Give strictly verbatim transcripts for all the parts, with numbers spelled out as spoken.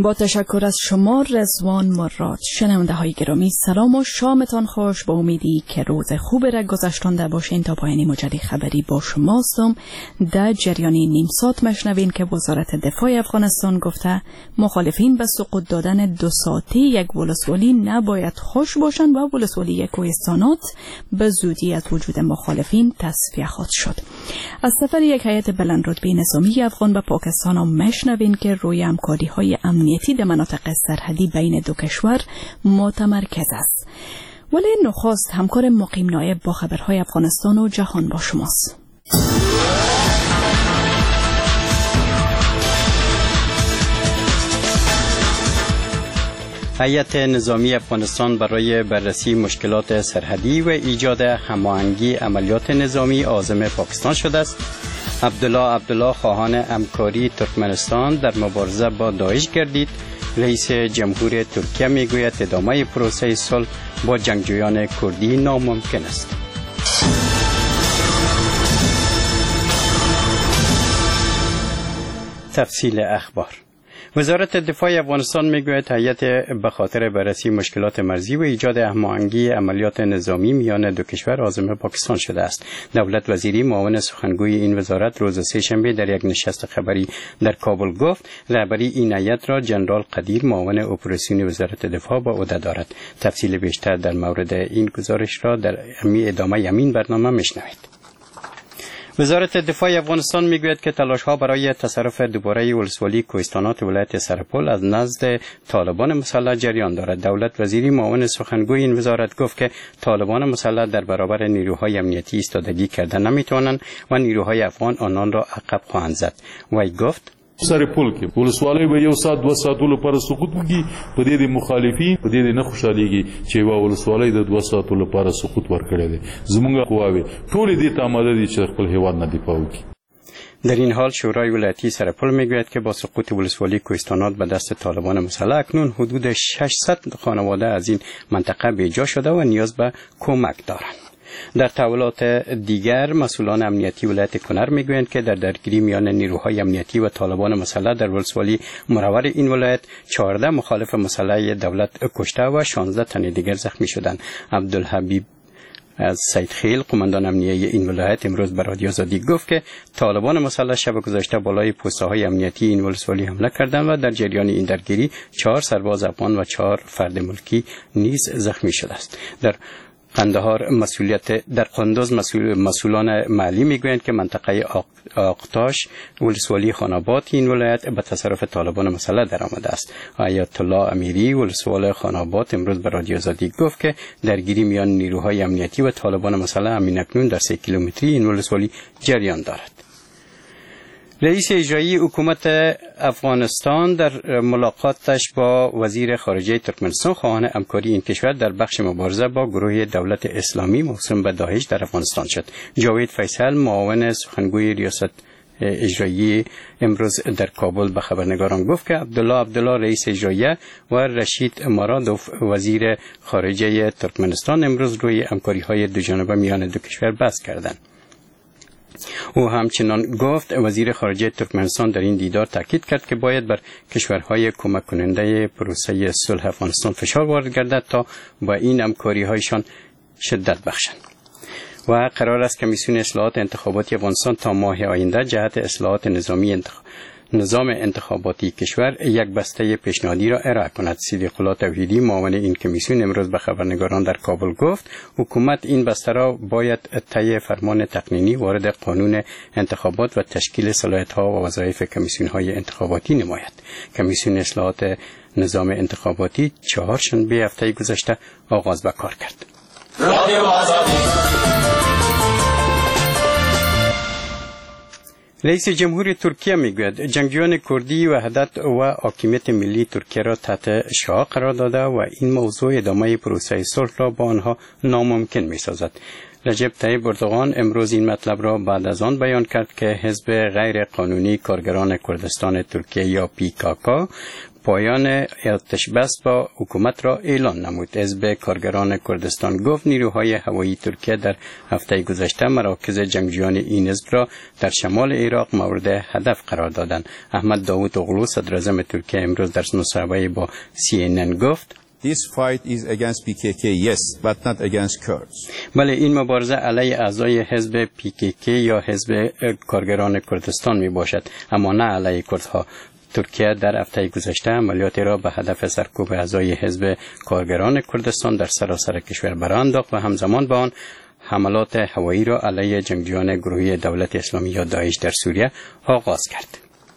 با تشکر از شما رضوان مراد. شنونده های گرامی، سلام و شامتان خوش. با امیدی که روز خوب را گذشتانده باشین تا پایانی مجدد خبری با شماستم. در جریان نیم ساعت مشنوین که وزارت دفاع افغانستان گفته مخالفین به سقوط دادن دو ساعته یک ولسوالی نباید خوش باشند و ولسوالی کوهستانات به زودی از وجود مخالفین تصفیه خواهد شد. از سفر یک هیئت بلندرتبه نظامی افغان به پاکستان هم مشنوین که روی همکاری های امنیتی در مناطق سرحدی بین دو کشور متمرکز است. ولی نخست همکار مقیم نایب با خبرهای افغانستان و جهان با شماست. هیئت نظامی افغانستان برای بررسی مشکلات سرحدی و ایجاد هماهنگی عملیات نظامی عازم پاکستان شده است. عبدالله عبدالله خواهان همکاری ترکمنستان در مبارزه با داعش گردید. رئیس جمهور ترکیه میگوید ادامه پروسه صلح با جنگجویان کردی ناممکن است. تفصیل اخبار. وزارت دفاع افغانستان میگوید هیئت به خاطر بررسی مشکلات مرزی و ایجاد هماهنگی عملیات نظامی میان دو کشور عازم پاکستان شده است. دولت وزیری معاون سخنگوی این وزارت روز سه‌شنبه در یک نشست خبری در کابل گفت رهبری این هیئت را جنرال قدیر معاون اپراسیون وزارت دفاع به عهده دارد. تفصیل بیشتر در مورد این گزارش را در ادامه همین برنامه میشنوید. وزارت دفاع افغانستان میگوید که تلاش‌ها برای تصرف دوباره ولسوالی کوهستانات ولایت سرپل از نزد طالبان مسلح جریان دارد. دولت وزیری معاون سخنگوی این وزارت گفت که طالبان مسلح در برابر نیروهای امنیتی ایستادگی کرده نمیتوانند و نیروهای افغان آنان را عقب خواهند زد. وی گفت سرپل کې ولسوالۍ به یو ساعت دوه ساعتو لپاره سقوط وکړي، په دې د مخالفین په دې نه خوشالېږي چې یوه ولسوالۍ د دوه ساعتو لپاره سقوط ورکړی دی. زموږ قواوې ټولې دې ته آماده دي چې خپل هېواد نه دفاع وکړي. در این حال شورای ولایتی سرپل میگوید که با سقوط ولسوالی کوهستانات به دست طالبان مسلح اکنون حدود ششصد خانواده از این منطقه بیجا شده و نیاز به کمک دارند. در تحولات دیگر مسئولان امنیتی ولایت کنر میگویند که در درگیری میان نیروهای امنیتی و طالبان مسلح در ولسوالی مرور این ولایت چهارده مخالف مسلح دولت کشته و شانزده تن دیگر زخمی شدند. عبدالحبیب از سیدخیل قماندان امنیتی این ولایت امروز به رادیو آزادی گفت که طالبان مسلح شب گذشته بالای پست‌های امنیتی این ولسوالی حمله کردند و در جریان این درگیری چهار سرباز افغان و چهار فرد ملکی نیز زخمی شده است. در قندهار مسئولیت در قندوز مسئول مسئولان محلی میگویند که منطقه آقتاش ولسوالی خاناباد این ولایت به تصرف طالبان مسلح درآمده است. آیت الله امیری ولسوال خاناباد امروز به رادیو آزادی گفت که درگیری میان نیروهای امنیتی و طالبان مسلح همین اکنون در سه کیلومتری این ولسوالی جریان دارد. رئیس اجرایی حکومت افغانستان در ملاقاتش با وزیر خارجه ترکمنستان خواهان همکاری این کشور در بخش مبارزه با گروه دولت اسلامی موسوم به داعش در افغانستان شد. جاوید فیصل معاون سخنگوی ریاست اجرایی امروز در کابل به خبرنگاران گفت که عبدالله عبدالله رئیس اجرایی و رشید مرادوف وزیر خارجه ترکمنستان امروز روی همکاری‌های دوجانبه میان دو کشور بحث کردند. او همچنان گفت وزیر خارجه ترکمنستان در این دیدار تاکید کرد که باید بر کشورهای کمک کننده پروسه صلح افغانستان فشار وارد گردد تا با این همکاری‌هایشان شدت بخشند. و قرار است کمیسیون اصلاحات انتخاباتی افغانستان تا ماه آینده جهت اصلاحات نظامی انتخاب نظام انتخاباتی کشور یک بسته پیشنهادی را ارائه کند. صدیق الله توحیدی معاون این کمیسیون امروز به خبرنگاران در کابل گفت حکومت این بسته را باید طی فرمان تقنینی وارد قانون انتخابات و تشکیل صلاحیت‌ها و وظایف کمیسیون‌های انتخاباتی نماید. کمیسیون اصلاحات نظام انتخاباتی چهارشنبه هفته گذشته آغاز به کار کرد. رئیس جمهور ترکیه میگوید جنگجویان کردی وحدت و حاکمیت ملی ترکیه را تحت شعار قرار داده و این موضوع ادامه پروسه صلح را با آنها ناممکن میسازد. رجب طیب اردوغان امروز این مطلب را بعد از آن بیان کرد که حزب غیر قانونی کارگران کردستان ترکیه یا پی کا کا پایان آتش بس با حکومت را اعلان نمود. حزب کارگران کردستان گفت نیروهای هوایی ترکیه در هفته گذشته مراکز جنگجویان این حزب را در شمال عراق مورد هدف قرار دادند. احمد داوود اغلو صدر اعظم ترکیه امروز در مصاحبه با سی ان ان گفت This fight is against پی کی کی, yes, but not against Kurds. بله، این مبارزه علیه اعضای حزب پی کی کی یا حزب کارگران کردستان می باشد، اما نه علیه کردها. ترکیه در هفته گذشته عملیاتی را به هدف سرکوب اعضای حزب کارگران کردستان در سراسر کشور برانداخت و همزمان با آن حملات هوایی را علیه جنگجویان گروهی دولت اسلامی یا داعش در سوریه آغاز کرد.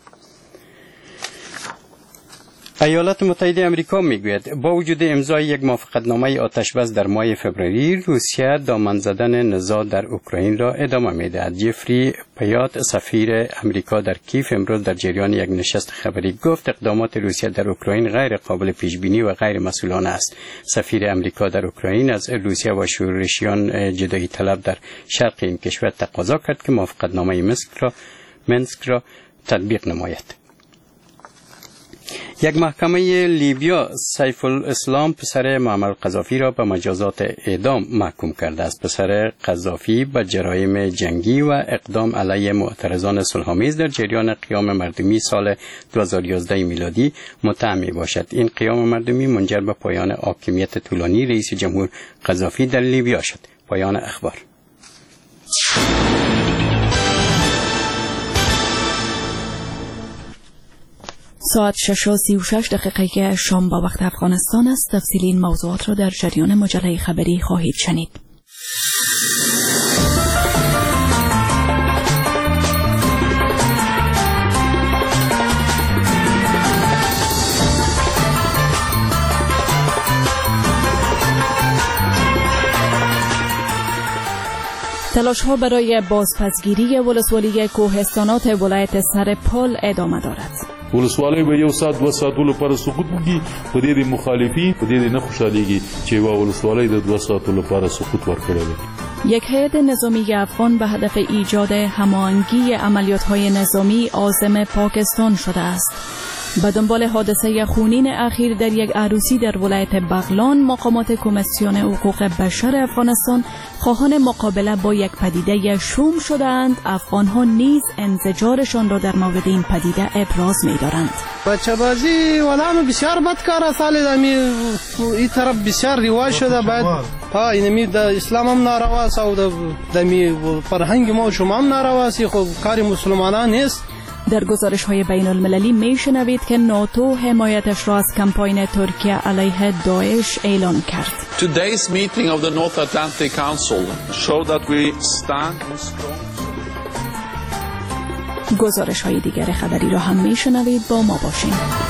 ایالات متحده آمریکا میگوید با وجود امضای یک موافقتنامه آتشبس در ماه فوریه، روسیه دامن زدن نزاع در اوکراین را ادامه میدهد. جفری پیات سفیر آمریکا در کیف امروز در جریان یک نشست خبری گفت اقدامات روسیه در اوکراین غیر قابل پیش بینی و غیر مسئولانه است. سفیر آمریکا در اوکراین از روسیه و شورشیان جدایی طلب در شرق این کشور تقاضا کرد که موافقتنامه منسک را منسک را تطبیق نماید. یک محکمه لیبیا سیف الاسلام پسر معمر قذافی را به مجازات اعدام محکوم کرده است. پسر قذافی به جرایم جنگی و اقدام علیه معترضان صلح‌آمیز در جریان قیام مردمی سال دو هزار و یازده میلادی متهم میباشد. این قیام مردمی منجر به پایان حاکمیت طولانی رئیس جمهور قذافی در لیبیا شد. پایان اخبار. ساعت شش و سی و شش دقیقه شام با وقت افغانستان است. تفصیل این موضوعات را در جریان مجله خبری خواهید شنید. تلاش‌ها برای بازپسگیری ولسوالی کوهستانات ولایت سرپل ادامه دارد. ولسوالی به یو ساعت دو ساعتو لپاره سقوط وکړي. په دې د مخالفین په دې د نه خوشحالېږي چې یوه ولسوالۍ د دوه ساعتو لپاره سقوط ورکړی دی. یک هیئت نظامی افغان به هدف ایجاد هماهنگی عملیات‌های نظامی عازم پاکستان شده است. به دنبال حادثه خونین اخیر در یک عروسی در ولایت بغلان، مقامات کمیسیون حقوق بشر افغانستان خواهان مقابله با یک پدیده شوم شدند. افغان‌ها نیز انزجارشان را در مورد این پدیده ابراز می‌دارند. بچه بازی ولامه بسیار بدکار سال دمی این طرف بسیار رواج شده. باید ها اینمی د اسلام هم نارواست او د دمی فرهنگ ما و شما هم نارواست. خب کار مسلمانان نیست. در گزارش‌های بین المللی می‌شنوید که ناتو حمایتش را از کمپاین ترکیه علیه داعش اعلان کرد. Today's meeting of the North Atlantic Council showed that we stand strong. گزارش‌های دیگر خبری را هم می‌شنوید، با ما باشین.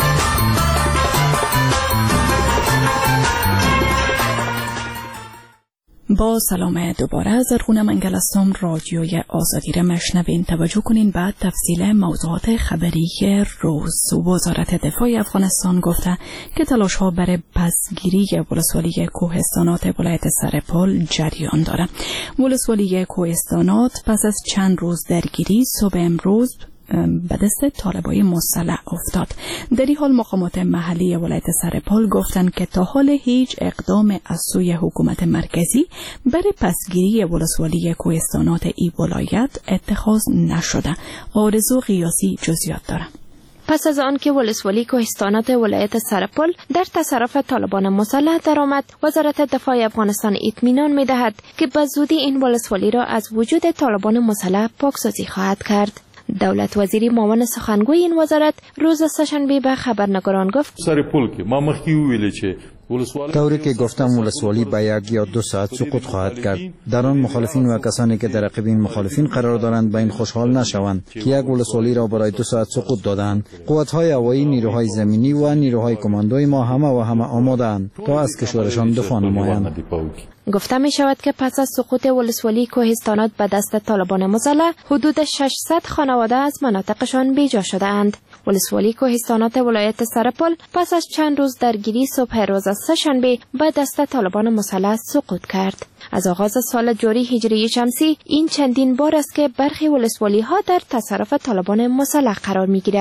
با سلام دوباره از ارخونه منگل هستم. رادیوی آزادی را مشنوین. توجه کنین بعد تفصیل موضوعات خبری روز. وزارت دفاع افغانستان گفته که تلاش ها برای پسگیری ولسوالی کوهستانات ولایت سرپل جریان داره. ولسوالی کوهستانات پس از چند روز درگیری صبح امروز به دست طالبای مسلح افتاد. در این حال مقامات محلی ولایت سرپل گفتند که تا حال هیچ اقدام از سوی حکومت مرکزی برای پسگیری ولسوالی کوهستانات این ولایت اتخاذ نشده. آرزو قیاسی جزئیات دارد. پس از آن که ولسوالی کوهستانات ولایت سرپل در تصرف طالبان مسلح درآمد، وزارت دفاع افغانستان اطمینان می‌دهد که به زودی این ولسوالی را از وجود طالبان مسلح پاکسازی خواهد کرد. دولت وزیری معاون سخنگوی این وزارت روز سه‌شنبه به خبرنگاران گفت سرپل کې ما مخکې ویل چې طوری که گفتم ولسوالی به یک یا دو ساعت سقوط خواهد کرد. در آن مخالفین و کسانی که در رقیب این مخالفین قرار دارند به این خوشحال نشوند که یک ولسوالی را برای دو ساعت سقوط دادند. قوت‌های هوایی، نیروهای زمینی و نیروهای کماندوی ما همه و همه آماده‌اند تا از کشورشان دفاع نمایند. گفته می شود که پس از سقوط ولسوالی کوهستانات به دست طالبان مسلح، حدود ششصد خانواده از مناطقشان بیجا شده اند. ولسوالی کوهستانات ولایت سرپل پس از چند روز درگیری صبح روز سه‌شنبه به دست طالبان مسلح سقوط کرد. از آغاز سال جاری هجری شمسی این چندین بار است که برخی ولسوالی ها در تصرف طالبان مسلح قرار می گیرد.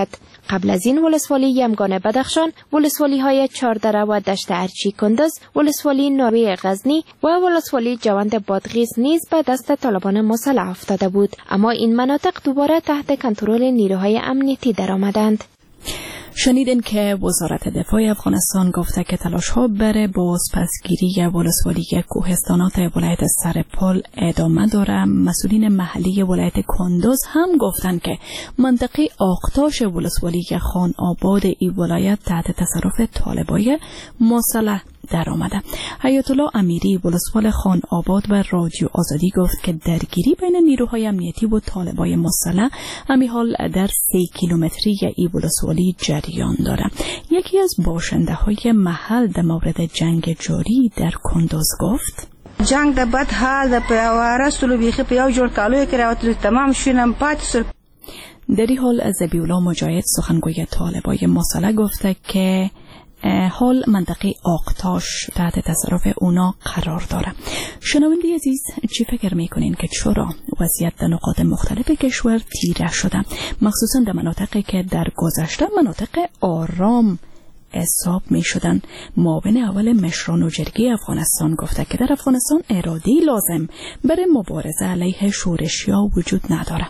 قبل از این ولسوالی یمگان بدخشان، ولسوالی های چاردره و دشت ارچی کندز، ولسوالی ناوی غزنی و ولسوالی جوند بادغیس نیز به دست طالبان مسلح افتاده بود، اما این مناطق دوباره تحت کنترل نیروهای امنیتی درآمدند. شنیدین که وزارت دفاع افغانستان گفته که تلاش‌ها برای بازپسگیری ولسوالی کوهستانات ولایت سرپل ادامه داره. مسئولین محلی ولایت کندز هم گفتند که منطقه آقتاش ولسوالی خان آباد این ولایت تحت تصرف طالبای مسلح در آمده. حیات الله امیری ولسوال خان آباد و رادیو آزادی گفت که درگیری بین نیروهای امنیتی و طالبای مسلح همین حال در سه کیلومتری ای ولسوالی جریان داره. یکی از باشنده های محل در مورد جنگ جاری در کندز گفت: جنگ د بد حال د پیاواره سلو بیخی پیاو جوړ کالو کې راوتل تمام شینم پات سر. در این حال ذبیح الله مجاهد سخنگوی طالبای مسلح گفته که حال منطقه آقتاش تحت تصرف اونا قرار داره. شنونده عزیز، چی فکر میکنین که چرا وضعیت در نقاط مختلف کشور تیره شده، مخصوصا در مناطقی که در گذشته مناطق آرام حساب می شدن؟ معاون اول مشران و جرگه افغانستان گفته که در افغانستان اراده لازم برای مبارزه علیه شورشیا وجود نداره.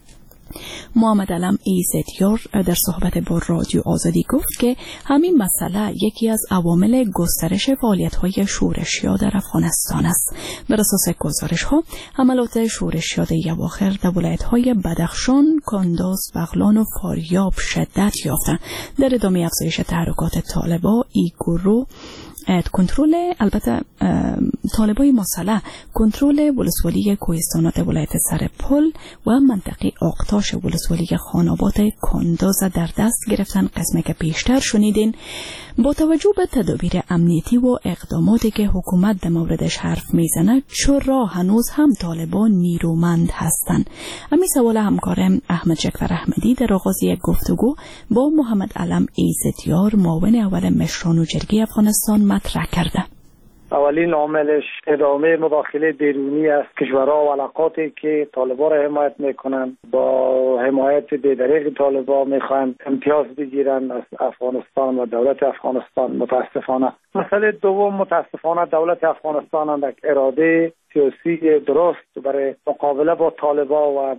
محمد علم ایزدیار در صحبت با رادیو آزادی گفت که همین مسئله یکی از عوامل گسترش فعالیت‌های شورشیا در افغانستان است. بر اساس گزارش‌ها، حملات شورشیا در اواخر در ولایت‌های بدخشان، کندز، بغلان و فاریاب شدت یافتند. در ادامه افزایش تحرکات طالبان، ای گروه کنترل البته طالبای مسلح کنترل ولسوالی کوهستانات ولایت سرپل و منطقه آقتاش ولسوالی خان آباد کندز در دست گرفتن. قسمه که پیشتر شنیدین با توجه به تدابیر امنیتی و اقداماتی که حکومت در موردش حرف میزنه، چرا هنوز هم طالبان نیرومند هستند؟ همین سوال همکارم احمد جعفر احمدی در آغاز یک گفتگو با محمد علم ایزدیار معاون اول مشران و جرگه افغانستان مطرح کرده. اولین عاملش ادامه مداخله بیرونی از کشورها و علاقاتی که طالبان را حمایت میکنند. با حمایت بی‌دریغ طالبان میخواهند امتیاز بگیرند از افغانستان و دولت افغانستان. متاسفانه مسئله دوم، متاسفانه دولت افغانستان هم یک اراده سیاسی درست برای مقابله با طالبان و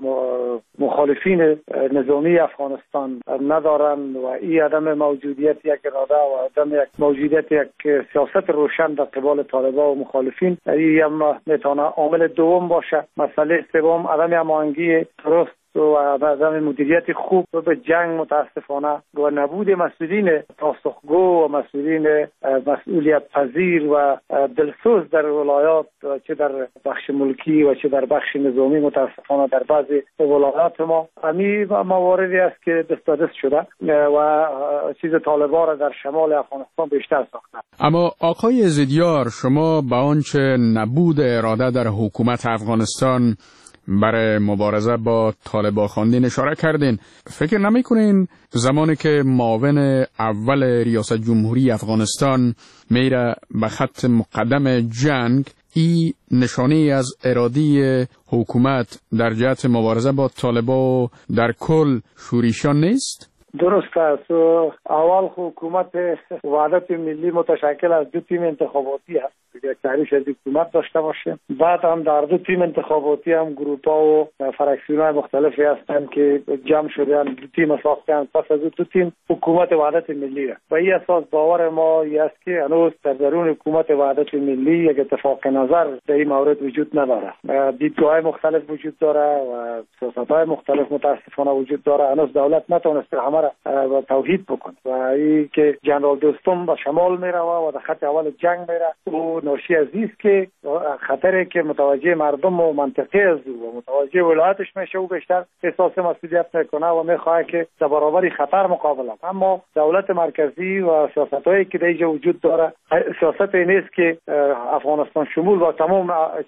مخالفین نظامی افغانستان ندارند و این عدم موجودیت یک اراده و عدم یک موجودیت یک سیاست روشن در قبال طالبان و مخالفین این هم میتونه عامل دوم باشه. مسئله سوم، عدم هماهنگی درست و عدم مدیریت خوب به جنگ متاسفانه و نبود مسئولین پاسخگو و مسئولین مسئولیت پذیر و دلسوز در ولایات، چه در بخش ملکی و چه در بخش نظامی، متاسفانه در بعضی ولایات ما همین مواردی است که دست به دست شده و چیز طالبان را در شمال افغانستان بیشتر ساخته. اما آقای زدیار، شما به آنچه نبود اراده در حکومت افغانستان برای مبارزه با طالبان خواندین اشاره کردین. فکر نمی کنین زمانی که معاون اول ریاست جمهوری افغانستان میره به خط مقدم جنگ، این نشانه از اراده حکومت در جهت مبارزه با طالبان در کل شورشیان نیست؟ درست است. اول حکومت وحدت ملی متشکل از دو تیم انتخاباتی است، یک تعریف از حکومت داشته باشه. بعد هم در دو تیم انتخاباتی هم گروپ ها و فرکسیون های مختلفی هستند که جمع شدن، دو تیم ساختن. پس از دو تیم حکومت وحدت ملی است و این اساس باور ما است که هنوز در درون حکومت وحدت ملی یک اتفاق نظر در این مورد وجود نداره. دیدگاه مختلف وجود داره و سیاست های مختلف متاسفانه وجود داره. هنوز دولت نتونسته همه را توحید بکنه و این که جنرال دوستم به شمال میره و در خط اول جنگ میره و ناشی از این است که خطری که متوجه مردم و منطقه از و متوجه ولایتش میشه و بیشتر احساس مسئولیت میکنه و میخواد که در برابر خطر مقابله. اما دولت مرکزی و سیاستایی که در اینجا وجود داره، سیاست این است که افغانستان شمول و تمام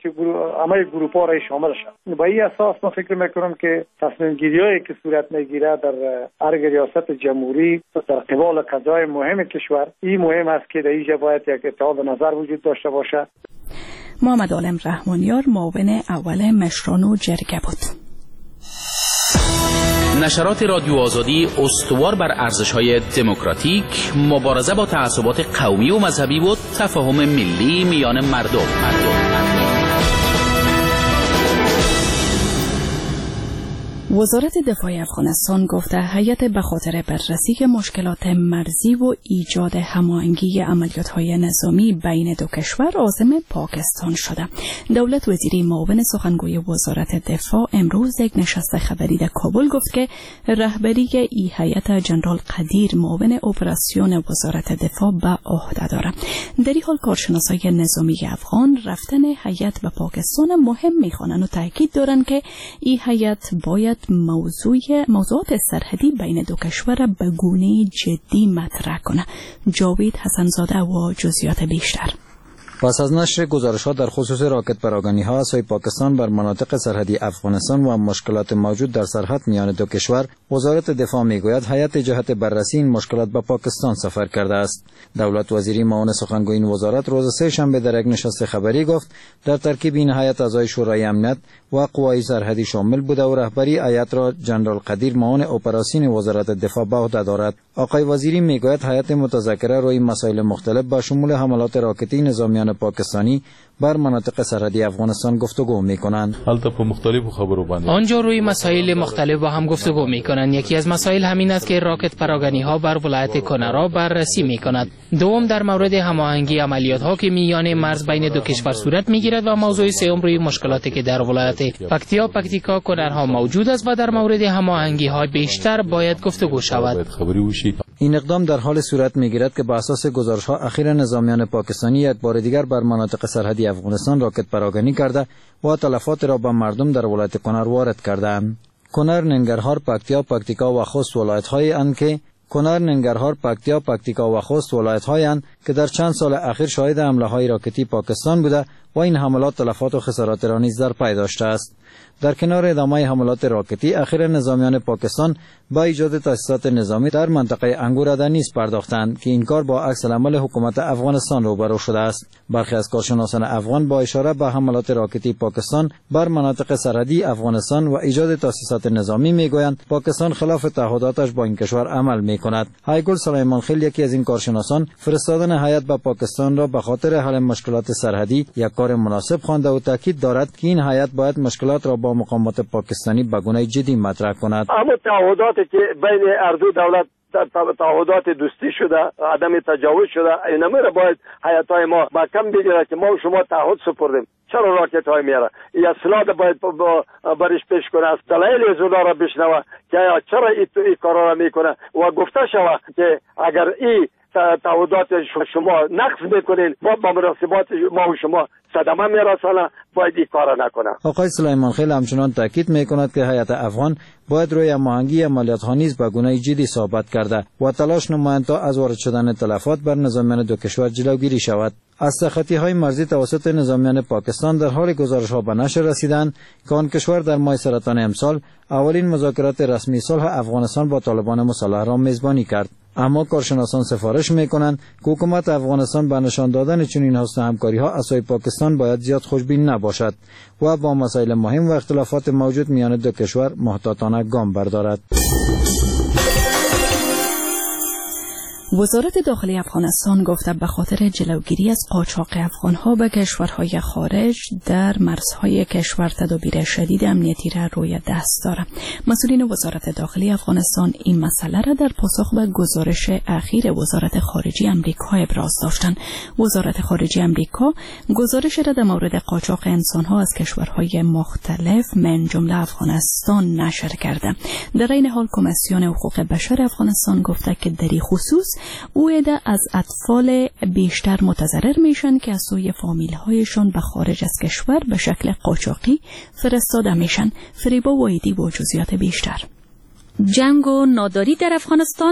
همه گروپ ها را شامل شد. با این اساس من فکر میکنم که تصمیم گیریایی که صورت میگیره در هر ریاست جمهوری در قبال قضای مهم کشور، این مهم است که در اینجا باید یک اتحاد نظر وجود داشته باشه. محمد عالم رحمانیار معاون اول مشران و جرگه بود. نشرات رادیو آزادی استوار بر ارزش‌های دموکراتیک، مبارزه با تعصبات قومی و مذهبی و تفاهم ملی میان مردم. مردم. وزارت دفاع افغانستان گفته هیئت به خاطر بررسی مشکلات مرزی و ایجاد هماهنگی عملیات‌های نظامی بین دو کشور عازم پاکستان شده. دولت وزیری معاون سخنگوی وزارت دفاع امروز یک نشست خبری در کابل گفت که رهبری این هیئت جنرال قدیر معاون اپراسیون وزارت دفاع به عهده دارد. در این حال کارشناسای نظامی افغان رفتن هیئت به پاکستان مهم می‌خوانند و تاکید دارند که این هیئت باید موضوع موضوعات سرحدی بین دو کشور به گونه جدی مطرح کنه. جاوید حسنزاده و جزئیات بیشتر. پس از نشر گزارش‌ها در خصوص راکت پراگانی‌ها از سوی پاکستان بر مناطق سرحدی افغانستان و مشکلات موجود در سرحد میان دو کشور، وزارت دفاع میگوید هیئت جهت بررسی این مشکلات به پاکستان سفر کرده است. دولت وزیری معاون سخنگوی این وزارت روز سه شنبه در یک نشست خبری گفت در ترکیب این هیئت اعضای شورای امنیت و قوای سرحدی شامل بوده و رهبری هیئت را جنرال قدیر معاون اپراسیون وزارت دفاع به عهده دارد. آقای وزیری میگوید هیئت متذکره روی مسائل مختلف با شمول حملات راکتی نظامیان پاکستانی بر مناطق سرحدی افغانستان گفتگو میکنند. البته په مختلفو خبرو باندې آنجا روی مسائل مختلف با هم گفتگو میکنند. یکی از مسائل همین است که راکت پراگانی ها بر ولایت کنرا بررسی میکند. دوم در مورد هماهنگی عملیات ها که میان مرز بین دو کشور صورت میگیرد و موضوع سوم روی مشکلاتی که در ولایت پکتیا پکتیکا کنرها موجود است و در مورد هماهنگی های بیشتر باید گفتگو شود. این اقدام در حال صورت میگیرد که بر اساس گزارش‌ها اخیر نظامیان پاکستانی یک بار دیگر بر مناطق سرحدی افغانستان راکت پراگانی کرده و تلفات را به مردم در ولایت کنر وارد کردند. کنر، ننگرهار، پکتیا، پکتیکا و خوست ولایت‌های اند که کنر، ننگرهار، پکتیا، پکتیکا و خوست ولایت‌های اند که در چند سال اخیر شاهد حمله‌های راکتی پاکستان بوده و این حملات تلفات و خسارات را نیز در پی داشته است. در کنار ادامه حملات راکتی، اخیر نظامیان پاکستان با ایجاد تاسیسات نظامی در منطقه انگورده نیز پرداختند که این کار با عکس العمل حکومت افغانستان روبرو شده است. برخی از کارشناسان افغان با اشاره به حملات راکتی پاکستان بر مناطق سرحدی افغانستان و ایجاد تاسیسات نظامی میگویند پاکستان خلاف تعهداتش با این کشور عمل میکند. هایگل سلیمان خیل، یکی از این کارشناسان، فرستادن هیئت به پاکستان را به خاطر حل مشکلات سرحدی یک کار مناسب خوانده و تاکید دارد که این هیئت باید مشکلات را با مقامات پاکستانی به گونه جدی مطرح کند. اما تعهداتی که بین اردو دولت تعهدات دوستی شده، عدم تجاوز شده، اینا را باید هیئت‌های ما با کم بگیره که ما و شما تعهد سپردیم. چرا راکت های میاره؟ یا اصلاح باید برش پیش کنه، از دلایل از اونا را بشنوه که چرا این کارا را میکنه و گفته شوه که اگر این تعهدات شما نقض میکنین ما با مناسبات ما و شما صدمه میرسانه، باید این کارا نکنه. آقای سلیمان خیل همچنان تاکید میکند که هیئت افغان باید روی هماهنگی عملیات ها نیز به گونه جدی ثابت کرده و تلاش نمایند تا از وارد شدن تلفات بر نظامیان دو کشور جلوگیری شود. از سختی های مرزی توسط نظامیان پاکستان در حال گزارش ها به نشر رسیدند که آن کشور در ماه سرطان امسال اولین مذاکرات رسمی صلح افغانستان با طالبان مسلح را میزبانی کرد. اما کارشناسان سفارش میکنند که حکومت افغانستان به نشان دادن چنین حسن همکاری ها از سوی پاکستان باید زیاد خوشبین نباشد و با مسائل مهم و اختلافات موجود میان دو کشور محتاطانه گام بردارد. وزارت داخلی افغانستان گفته به خاطر جلوگیری از قاچاق افغانها به کشورهای خارج در مرزهای کشور تدابیر شدید امنیتی را روی دست دارد. مسئولین وزارت داخلی افغانستان این مسئله را در پاسخ به گزارش اخیر وزارت خارجه آمریکا ابراز داشتند. وزارت خارجه آمریکا گزارش را در مورد قاچاق انسانها از کشورهای مختلف من جمله افغانستان نشر کرده. در این حال کمیسیون حقوق بشر افغانستان گفته که در این خصوص او عده از اطفال بیشتر متضرر میشن که از سوی فامیل‌هایشان به خارج از کشور به شکل قاچاقی فرستاده میشن. فریبا وایدی با جزئیات بیشتر. جنگ و ناداری در افغانستان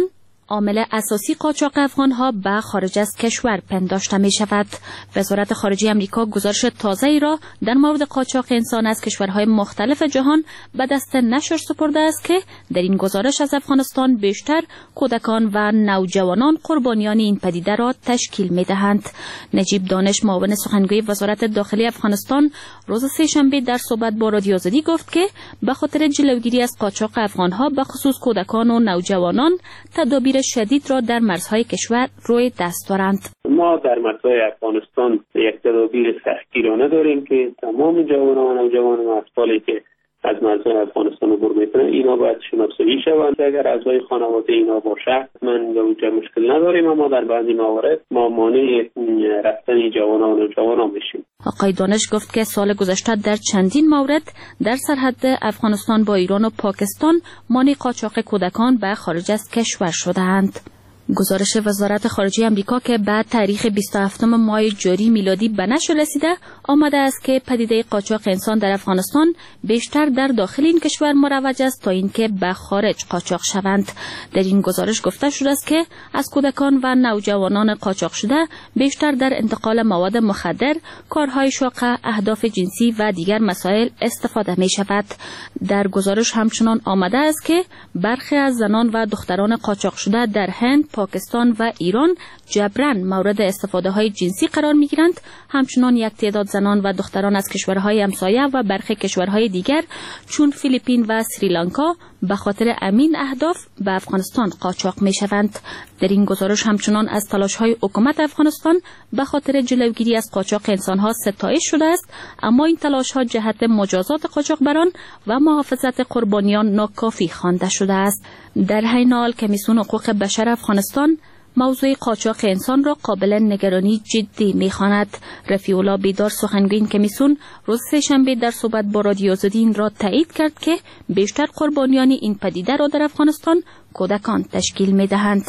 عامل اساسی قاچاق افغان‌ها به خارج از کشور پنداشته می شود. وزارت خارجه امریکا گزارش تازه‌ای را در مورد قاچاق انسان از کشورهای مختلف جهان به دست نشر سپرده است که در این گزارش از افغانستان بیشتر کودکان و نوجوانان قربانیان این پدیده را تشکیل می دهند. نجیب دانش، معاون سخنگوی وزارت داخلی افغانستان، روز سه‌شنبه در صحبت با رادیو آزادی گفت که به خاطر جلوگیری از قاچاق افغان‌ها به خصوص کودکان و نوجوانان تدابیر شدید را در مرزهای کشور روی دست دارند. ما در مرزهای افغانستان یک تدابیر سختگیرانه داریم که تمام جوانان و نوجوانان و اطفالی که از مرزهای افغانستان عبور میکنن اینا باید شناسایی شوند. اگر اعضای خانواده اینا باشه من به وجه مشکل نداریم، اما در بعضی موارد ما مانع رفتن جوانان و نوجوانان میشیم. آقای دانش گفت که سال گذشته در چندین مورد در سرحد افغانستان با ایران و پاکستان مانع قاچاق کودکان به خارج از کشور شده‌اند. گزارش وزارت خارجه امریکا که بعد تاریخ بیست و هفتم ماه جاری میلادی به نشر رسیده آمده است که پدیده قاچاق انسان در افغانستان بیشتر در داخل این کشور مروج است تا اینکه به خارج قاچاق شوند. در این گزارش گفته شده است که از کودکان و نوجوانان قاچاق شده بیشتر در انتقال مواد مخدر، کارهای شاق، اهداف جنسی و دیگر مسائل استفاده می شود. در گزارش همچنان آمده است که برخی از زنان و دختران قاچاق شده در هند، پاکستان و ایران جبران مورد استفاده های جنسی قرار می گیرند. همچنان یک تعداد زنان و دختران از کشورهای همسایه و برخی کشورهای دیگر چون فیلیپین و سریلانکا به خاطر امین اهداف به افغانستان قاچاق می شوند. در این گزارش همچنان از تلاش های حکومت افغانستان به خاطر جلوگیری از قاچاق انسان ها ستایش شده است، اما این تلاش ها جهت مجازات قاچاقبران و محافظت قربانیان ناکافی خوانده شده است. در حین حال کمیسیون حقوق بشر افغانستان موضوع قاچاق انسان را قابل نگرانی جدی می‌خواند. رفیع الله بیدار، سخنگوی این کمیسیون، روز سه‌شنبه در صحبت با رادیو آزادی این را تایید کرد که بیشتر قربانیان این پدیده را در افغانستان کودکان تشکیل می‌دهند.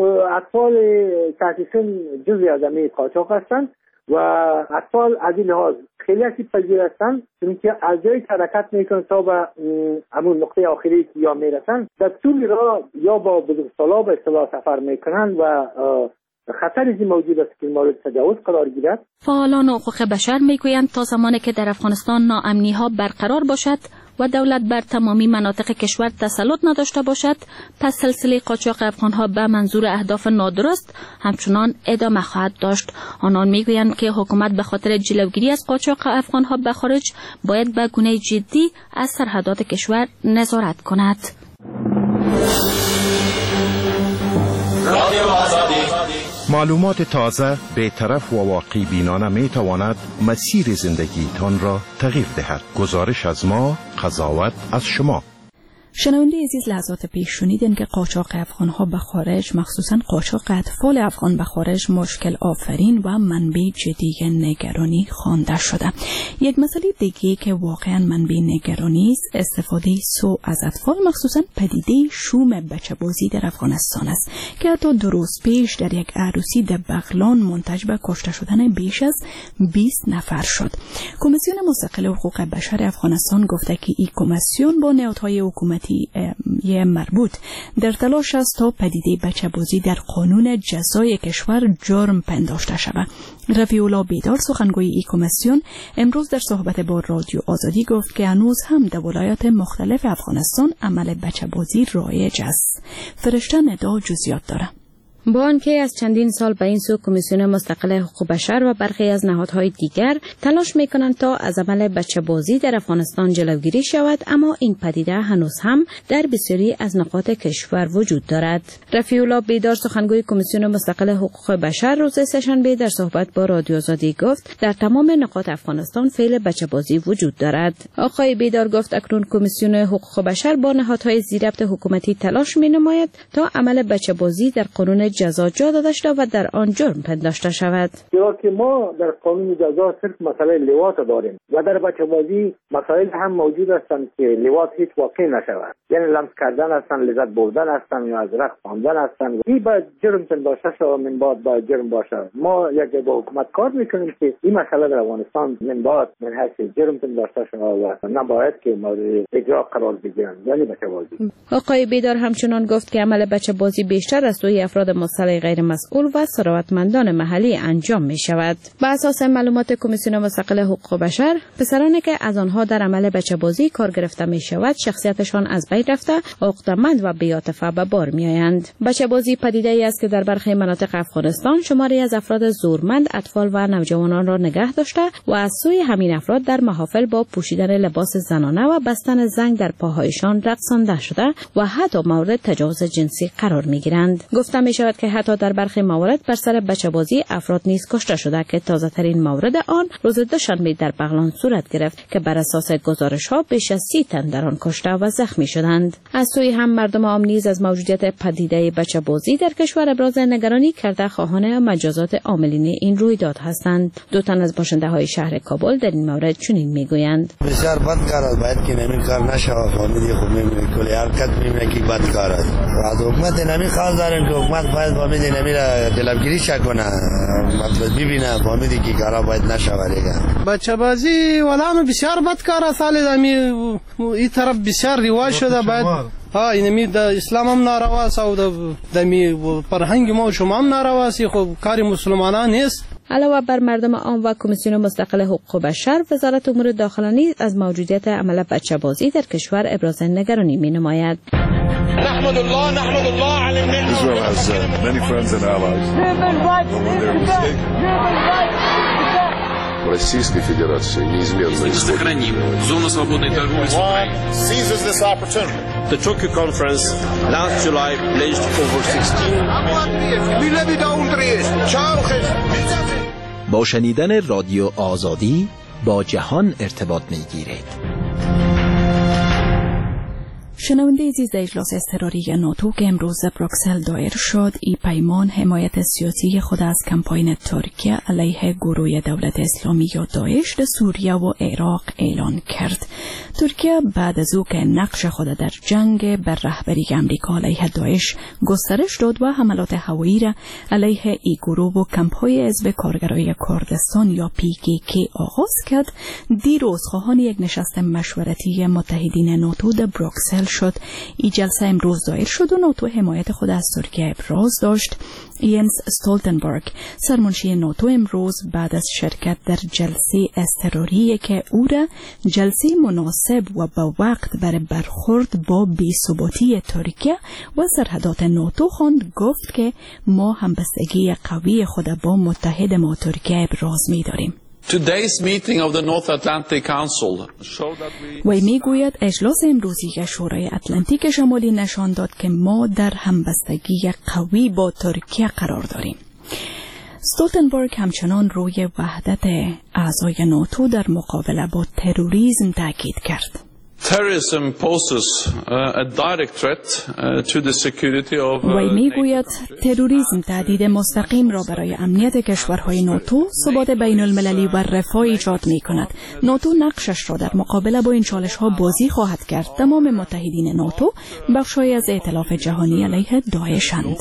اطفال تحصیلشون جزئی از همین قاچاق هستند و اطفال از این لحاظ خیلی اصیب پذیر هستند، چون که از جایی حرکت میکنن تا به همون نقطه آخری که یا میرسن در طول راه یا با بزرگسالا به اصطلاح سفر میکنن و خطر این موجود است که مورد تجاوز قرار گیرد. فعالان حقوق بشر میگویند تا زمانی که در افغانستان ناامنی ها برقرار باشد و دولت بر تمامی مناطق کشور تسلط نداشته باشد، پس سلسله قاچاق افغانها به منظور اهداف نادرست همچنان ادامه خواهد داشت. آنان میگویند که حکومت به خاطر جلوگیری از قاچاق افغانها به خارج باید به گونه جدی از سرحدات کشور نظارت کند. معلومات تازه، بی‌طرف و واقعی بینانه می تواند مسیر زندگی تان را تغییر دهد. گزارش از ما، قضاوت از شما. شنونده عزیز، لحظات پیش شنیدین که قاچاق افغانها به خارج، مخصوصا قاچاق اطفال افغان به خارج، مشکل آفرین و منبع جدی نگرانی خوانده شده. یک مسئله دیگه که واقعا منبع نگرانی است، استفاده سوء از اطفال، مخصوصا پدیده شوم بچه‌بازی در افغانستان است که حتی دو روز پیش در یک عروسی در بغلان منتج به کشته شدن بیش از بیست نفر شد. کمیسیون مستقل حقوق بشر افغانستان گفته که این کمیسیون با نهادهای حکومتی یه مربوط در تلاش است تا پدیده بچه‌بازی در قانون جزای کشور جرم پنداشته شود. رفیع الله بیدار، سخنگوی این کمیسیون، امروز در صحبت با رادیو آزادی گفت که هنوز هم در ولایات مختلف افغانستان عمل بچه‌بازی رایج است. فرشته ندا جزئیات داره. با آنکه از چندین سال به این سو کمیسیون مستقل حقوق بشر و برخی از نهادهای دیگر تلاش میکنند تا از عمل بچه‌بازی در افغانستان جلوگیری شود، اما این پدیده هنوز هم در بسیاری از نقاط کشور وجود دارد. رفیع الله بیدار، سخنگوی کمیسیون مستقل حقوق بشر، روز سه‌شنبه در صحبت با رادیو آزادی گفت در تمام نقاط افغانستان فعل بچه‌بازی وجود دارد. آقای بیدار گفت اکنون کمیسیون حقوق بشر با نهادهای زیربط حکومتی تلاش مینماید تا عمل بچه‌بازی در قانون جزا جا داده شده و در آن جرم پنداشته شود. چرا که ما در قانون جزا صرف مسئله لواط داریم و در بچه بازی مسائل هم موجود هستند که لواط هیچ واقع نشود، یعنی لمس کردن هستند، لذت بردن هستند یا از رقص خواندن هستند. این باید جرم پنداشته شود، من بعد باید جرم باشد. ما یک با حکومت کار میکنیم که این مسئله در افغانستان من بعد من حیث جرم پنداشته شود و نباید که مورد اجرا قرار بگیرند، یعنی بچه بازی. آقای بیدار همچنان گفت که عمل بچه بازی بیشتر از سوی افراد مصلح غیر مسئول و ثروتمندان محلی انجام می شود. بر اساس معلومات کمیسیون مستقل حقوق بشر، پسرانی که از آنها در عمل بچه بازی کار گرفته می شود شخصیتشان از بین رفته، عقده‌مند و بی‌عاطفه به بار می آیند. بچه بازی پدیده ای است که در برخی مناطق افغانستان شماری از افراد زورمند، اطفال و نوجوانان را نگه داشته و از سوی همین افراد در محافل با پوشیدن لباس زنانه و بستن زنگ در پاهایشان رقصانده شده و حتی مورد تجاوز جنسی قرار می گیرند. گفته می شود که حتی در برخی موارد بر سر بچه بازی افراد نیز کشته شده که تازه ترین مورد آن روز دوشنبه در بغلان صورت گرفت که بر اساس گزارش ها بیش از سی تن در آن کشته و زخمی شدند. از سوی هم مردم عام نیز از موجودیت پدیده بچه بازی در کشور ابراز نگرانی کرده، خواهان مجازات عاملین این رویداد هستند. دو تن از باشنده های شهر کابل در این مورد چنین میگویند: بسیار بد کار است، باید که نمی کار نشه و فامیلی خود میبینید کلی حرکت میبینید که بد کار است. از حکومت نمی خواهد داریم که حکومت باید فامیلی نمی را دلبگیری شکنه، مطلب ببینه فامیلی که کارا باید نشود دیگه. بچه بازی ولانو بسیار بد کار است، می این طرف بسیار رواج شده، باید ها اینمی د اسلام هم ناروا است او د می فرهنگ ما شما هم ناروا است، خب کار مسلمانان نیست. علاوه بر مردم عام و کمیسیون مستقل حقوق بشر، وزارت امور داخله نیز از موجودیت عمل بچه بازی در کشور ابراز نگرانی می نماید. نحمد الله نحمد الله علی الملت. Israel has uh, many friends and allies. Российской Федерации неизменно сохраним зону свободной торговли с Украиной. Seizes this opportunity. The Tokyo conference last July pledged over sixteen. با شنیدن رادیو آزادی با جهان ارتباط می‌گیرید. شنونده عزیز، اجلاس اضطراری ناتو که امروز بروکسل دایر شد، این پیمان حمایت سیاسی خود از کمپاین ترکیه علیه گروه دولت اسلامی یا داعش در سوریه و عراق اعلان کرد. ترکیه بعد از او که نقش خود در جنگ بر رهبری امریکا علیه داعش گسترش داد و حملات هوایی را علیه این گروه و کمپ‌های حزب کارگرای کردستان یا پی کی کی آغاز کرد، دیروز خواهان یک نشست مشورتی متحدین ناتو در بروکسل شد. این جلسه امروز دایر شد و ناتو حمایت خود از ترکیه ابراز داشت. ینس استولتنبرگ سرمنشی ناتو امروز بعد از شرکت در جلسه اضطراری که او را جلسه مناسب و با وقت برای برخورد با بی‌ثباتی ترکیه و سرحدات ناتو خواند، گفت که ما همبستگی قوی خود با متحد ما ترکیه ابراز می داریم. Today's meeting of the North Atlantic Council showed that we... و میگوید اجلاس امروزی شورای اتلانتیک شمالی نشان داد که ما در همبستگی قوی با ترکیه قرار داریم. استولتنبرگ همچنان روی وحدت اعضای ناتو در مقابله با تروریسم تاکید کرد. Terrorism poses a direct threat to the security of وی میگوید تروریسم تهدید مستقیم را برای امنیت کشورهای ناتو، ثبات بین المللی و رفاه ایجاد می کند. ناتو نقشش را در مقابله با این چالش ها بازی خواهد کرد. تمام متحدین ناتو بخشی از ائتلاف جهانی علیه داعشند.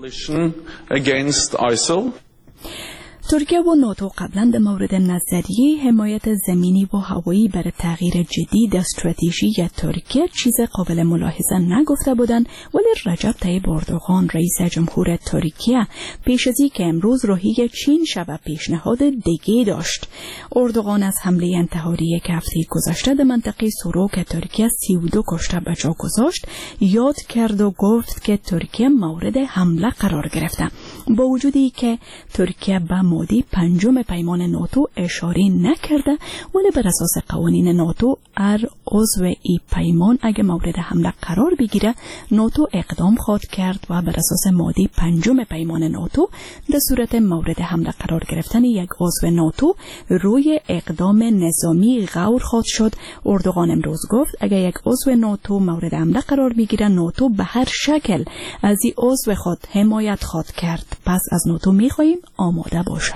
ترکیه و ناتو قبلا در مورد نظریه حمایت زمینی و هوایی برای تغییر جدید استراتژی ترکیه چیز قابل ملاحظه نگفته بودند، ولی رجب طیب اردوغان رئیس جمهور ترکیه پیش از اینکه امروز روحیه چین شود پیشنهاد دیگه داشت. اردوغان از حمله انتحاری که هفته گذشته در منطقه سوروک ترکیه سی و دو کشته به جا گذاشت یاد کرد و گفت که ترکیه مورد حمله قرار گرفته. با وجودی که ترکیه به ماده پنجم پیمان ناتو اشاره نکرده، ولی بر اساس قوانین ناتو هر عضو ای پیمان اگه مورد حمله قرار بگیره ناتو اقدام خواهد کرد و بر اساس ماده پنجم پیمان ناتو در صورت مورد حمله قرار گرفتن یک عضو ناتو روی اقدام نظامی غور خواهد شد. اردوغان امروز گفت اگر یک عضو ناتو مورد حمله قرار بگیره ناتو به هر شکل از این عضو خود حمایت خواهد کرد. پس از ناتو میخواهیم آماده باشه.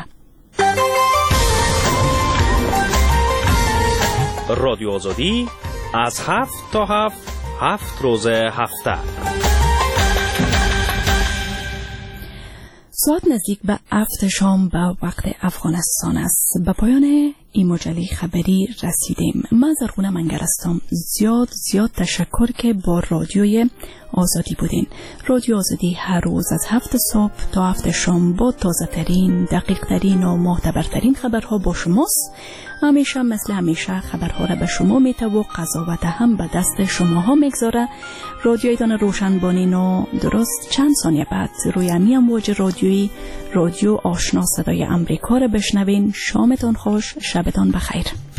رادیو آزادی از هفت تا هفت هفت روز هفته. ساعت نزدیک به هفت شام به وقت افغانستان است. به پایان این مجله خبری رسیدیم. من زرغونه منگر هستم. زیاد زیاد تشکر که با رادیوی آزادی بودین. رادیو آزادی هر روز از هفت صبح تا هفت شام با تازه ترین، دقیق ترین و معتبرترین خبرها با شماست. همیشه مثل همیشه خبرها را به شما میته و قضاوت هم به دست شماها میگذاره. رادیویتان روشن بانین و درست چند ثانیه بعد روی امی امواج رادیویی رادیو آشنا صدای امریکا را بشنوین. شامتان خوش، شبتان بخیر.